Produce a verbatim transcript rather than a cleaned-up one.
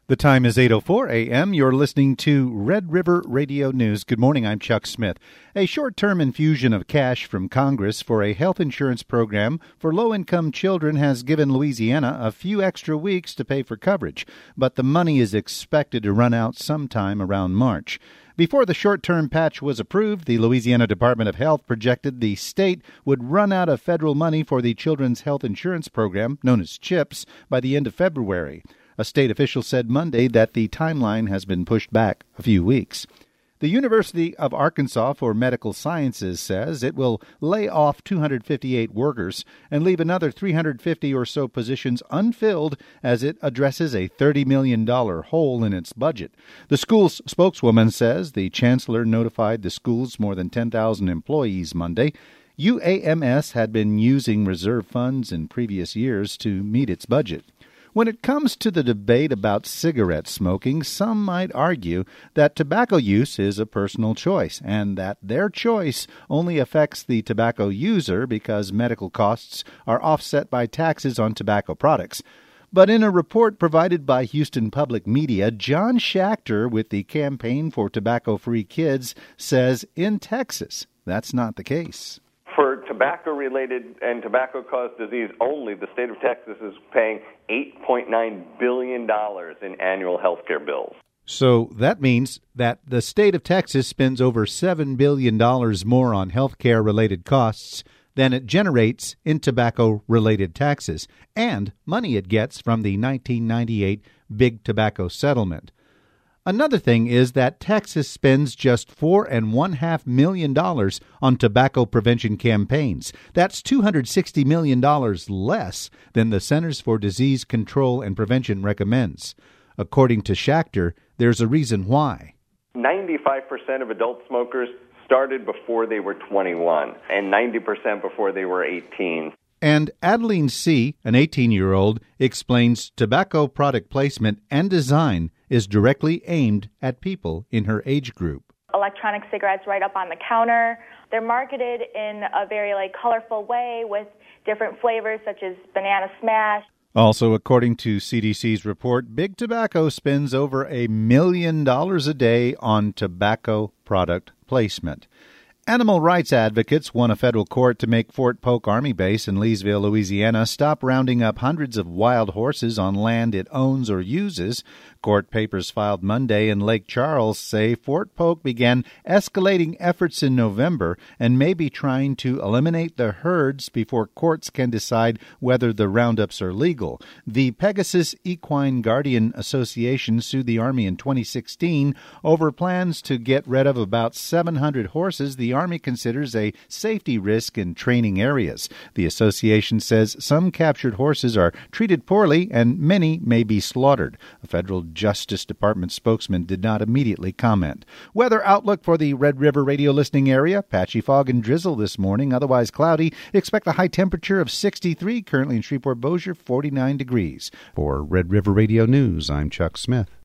The time is eight oh four a.m. You're listening to Red River Radio News. Good morning, I'm Chuck Smith. A short-term infusion of cash from Congress for a health insurance program for low-income children has given Louisiana a few extra weeks to pay for coverage, but the money is expected to run out sometime around March. Before the short-term patch was approved, the Louisiana Department of Health projected the state would run out of federal money for the Children's Health Insurance Program, known as CHIPS, by the end of February. A state official said Monday that the timeline has been pushed back a few weeks. The University of Arkansas for Medical Sciences says it will lay off two hundred fifty-eight workers and leave another three hundred fifty or so positions unfilled as it addresses a thirty million dollars hole in its budget. The school's spokeswoman says the chancellor notified the school's more than ten thousand employees Monday. U A M S had been using reserve funds in previous years to meet its budget. When it comes to the debate about cigarette smoking, some might argue that tobacco use is a personal choice and that their choice only affects the tobacco user because medical costs are offset by taxes on tobacco products. But in a report provided by Houston Public Media, John Schachter with the Campaign for Tobacco-Free Kids says in Texas, that's not the case. For tobacco-related and tobacco-caused disease only, the state of Texas is paying eight point nine billion dollars in annual health care bills. So that means that the state of Texas spends over seven billion dollars more on health care-related costs than it generates in tobacco-related taxes and money it gets from the nineteen ninety-eight Big Tobacco Settlement. Another thing is that Texas spends just four and one half million dollars on tobacco prevention campaigns. That's two hundred sixty million dollars less than the Centers for Disease Control and Prevention recommends. According to Schachter, there's a reason why. ninety-five percent of adult smokers started before they were twenty-one, and ninety percent before they were eighteen. And Adeline C., an eighteen-year-old, explains tobacco product placement and design is directly aimed at people in her age group. Electronic cigarettes right up on the counter. They're marketed in a very like colorful way with different flavors such as banana smash. Also, according to C D C's report, Big Tobacco spends over a million dollars a day on tobacco product placement. Animal rights advocates won a federal court to make Fort Polk Army Base in Leesville, Louisiana, stop rounding up hundreds of wild horses on land it owns or uses. Court papers filed Monday in Lake Charles say Fort Polk began escalating efforts in November and may be trying to eliminate the herds before courts can decide whether the roundups are legal. The Pegasus Equine Guardian Association sued the Army in twenty sixteen over plans to get rid of about seven hundred horses the Army considers a safety risk in training areas. The association says some captured horses are treated poorly and many may be slaughtered. A federal Justice Department spokesman did not immediately comment. Weather outlook for the Red River radio listening area: patchy fog and drizzle this morning, otherwise cloudy. Expect a high temperature of sixty-three, currently in Shreveport-Bossier, forty-nine degrees. For Red River Radio News, I'm Chuck Smith.